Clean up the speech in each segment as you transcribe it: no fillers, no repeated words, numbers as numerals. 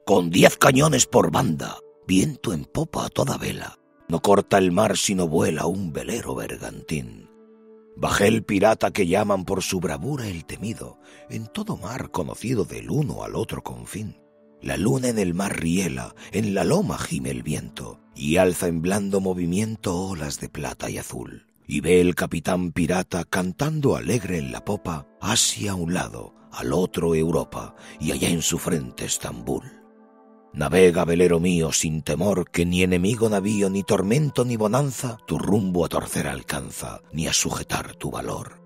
con 10 cañones por banda, viento en popa a toda vela. No corta el mar sino vuela un velero bergantín. Bajel pirata que llaman por su bravura el temido, en todo mar conocido del uno al otro confín. La luna en el mar riela, en la loma gime el viento, y alza en blando movimiento olas de plata y azul. Y ve el capitán pirata cantando alegre en la popa, Asia a un lado, al otro Europa, y allá en su frente Estambul. Navega, velero mío, sin temor que ni enemigo navío, ni tormento ni bonanza, tu rumbo a torcer alcanza, ni a sujetar tu valor.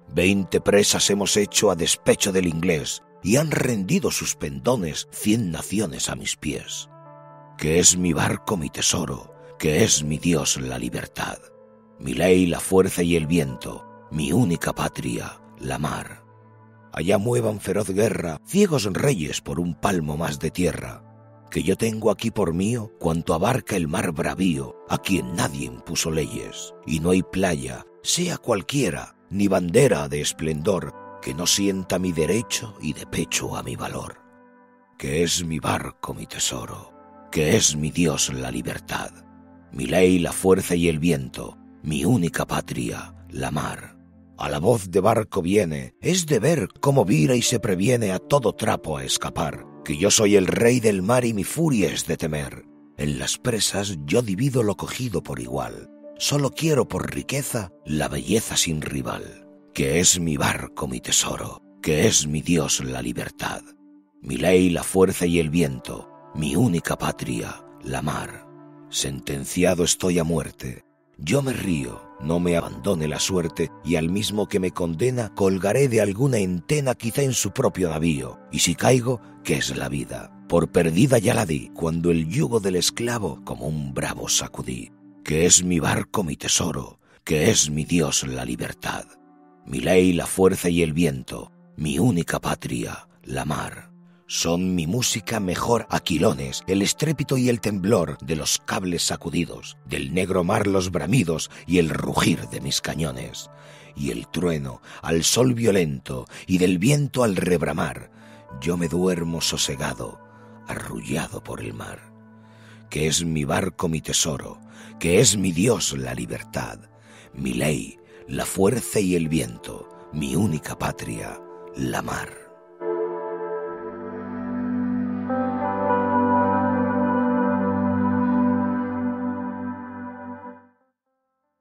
20 presas hemos hecho a despecho del inglés, y han rendido sus pendones 100 naciones a mis pies. Que es mi barco mi tesoro, que es mi Dios la libertad, mi ley la fuerza y el viento, mi única patria, la mar. Allá muevan feroz guerra ciegos reyes por un palmo más de tierra, que yo tengo aquí por mío cuanto abarca el mar bravío, a quien nadie impuso leyes, y no hay playa, sea cualquiera, ni bandera de esplendor, que no sienta mi derecho y de pecho a mi valor. Que es mi barco mi tesoro, que es mi Dios la libertad, mi ley la fuerza y el viento, mi única patria, la mar. A la voz de barco viene, es de ver cómo vira y se previene a todo trapo a escapar, que yo soy el rey del mar y mi furia es de temer. En las presas yo divido lo cogido por igual, solo quiero por riqueza la belleza sin rival. Que es mi barco mi tesoro, que es mi Dios la libertad, mi ley la fuerza y el viento, mi única patria, la mar. Sentenciado estoy a muerte, yo me río, no me abandone la suerte, y al mismo que me condena colgaré de alguna entena quizá en su propio navío, y si caigo, ¿qué es la vida? Por perdida ya la di, cuando el yugo del esclavo como un bravo sacudí. Que es mi barco mi tesoro, que es mi Dios la libertad, mi ley la fuerza y el viento, mi única patria, la mar. Son mi música mejor aquilones, el estrépito y el temblor de los cables sacudidos, del negro mar los bramidos y el rugir de mis cañones, y el trueno al sol violento y del viento al rebramar. Yo me duermo sosegado, arrullado por el mar. Que es mi barco mi tesoro, que es mi Dios la libertad, mi ley, la fuerza y el viento, mi única patria, la mar.